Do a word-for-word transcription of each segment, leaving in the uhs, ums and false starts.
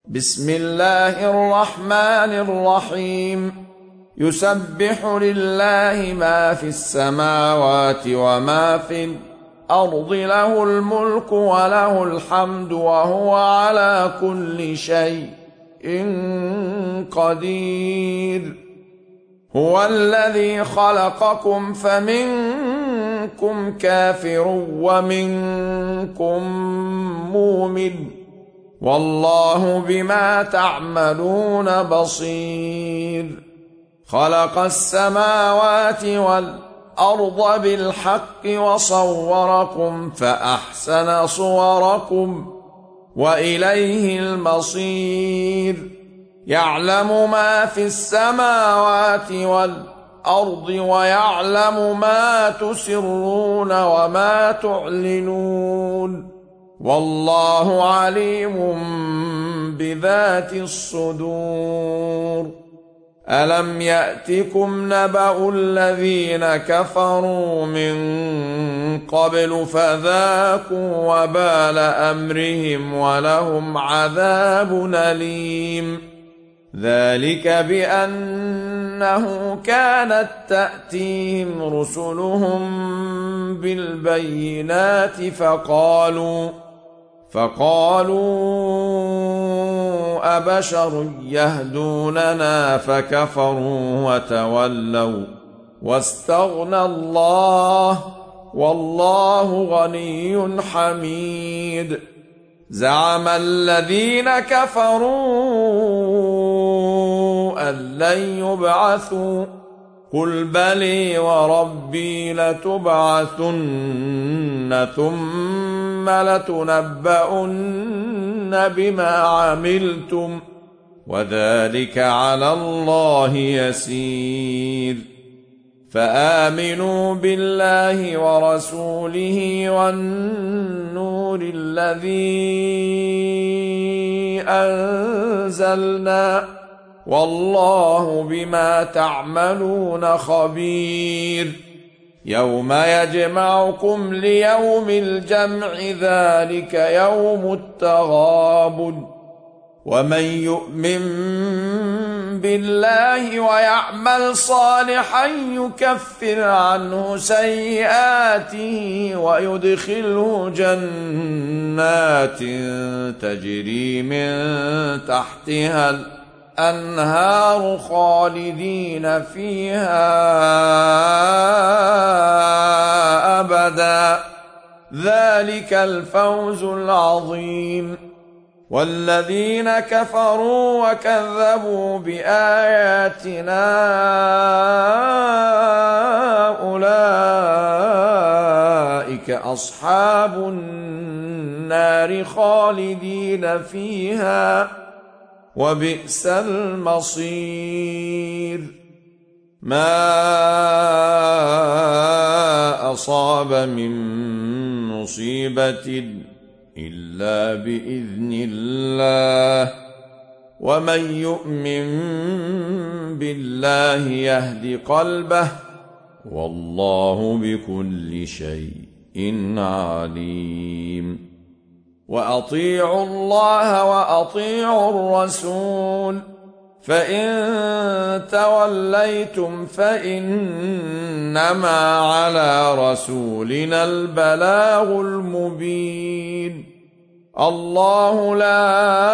بسم الله الرحمن الرحيم يسبح لله ما في السماوات وما في الأرض له الملك وله الحمد وهو على كل شيء قدير هو الذي خلقكم فمنكم كافر ومنكم مؤمن والله بما تعملون بصير خلق السماوات والأرض بالحق وصوركم فأحسن صوركم وإليه المصير يعلم ما في السماوات والأرض ويعلم ما تسرون وما تعلنون والله عليم بذات الصدور ألم يأتكم نبأ الذين كفروا من قبل فذاقوا وبال أمرهم ولهم عذاب أليم ذلك بأنه كانت تأتيهم رسلهم بالبينات فقالوا فقالوا أبشر يهدوننا فكفروا وتولوا واستغنى الله والله غني حميد زعم الذين كفروا أن لن يبعثوا قل بلي وربي لتبعثن ثم لتنبؤن بما عملتم وذلك على الله يسير فآمنوا بالله ورسوله والنور الذي أنزلنا والله بما تعملون خبير يوم يجمعكم ليوم الجمع ذلك يوم التغابن ومن يؤمن بالله ويعمل صالحا يكفر عنه سيئاته ويدخله جنات تجري من تحتها الأنهار خالدين فيها أبدا ذلك الفوز العظيم والذين كفروا وكذبوا بآياتنا أولئك أصحاب النار خالدين فيها وبئس المصير ما أصاب من مصيبة إلا بإذن الله ومن يؤمن بالله يهد قلبه والله بكل شيء عليم وأطيعوا الله وأطيعوا الرسول فإن توليتم فإنما على رسولنا البلاغ المبين الله لا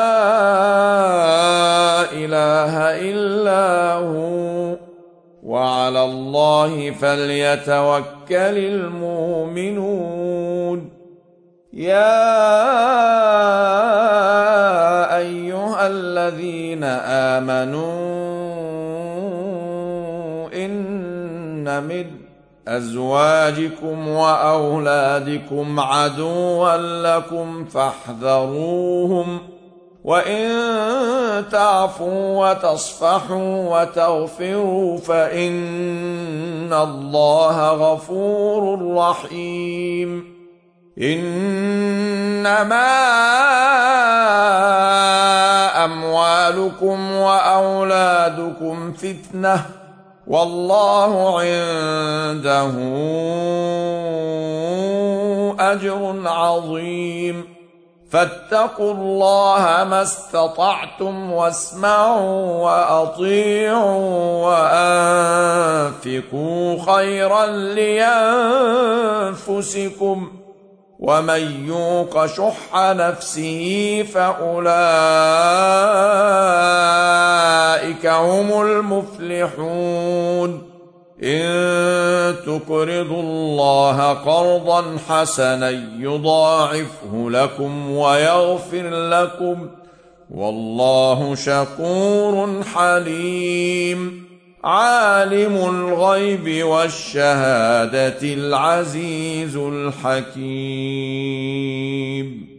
إله إلا هو وعلى الله فليتوكل المؤمنون يا أيها الذين آمنوا إن من أزواجكم وأولادكم عدوا لكم فاحذروهم وإن تعفوا وتصفحوا وتغفروا فإن الله غفور رحيم إنما أموالكم وأولادكم فتنة والله عنده أجر عظيم فاتقوا الله ما استطعتم واسمعوا وأطيعوا وأنفقوا خيرا لأنفسكم ومن يوق شح نفسه فأولئك هم المفلحون إن تقرضوا الله قرضا حسنا يضاعفه لكم ويغفر لكم والله شكور حليم عالم الغيب والشهادة العزيز الحكيم.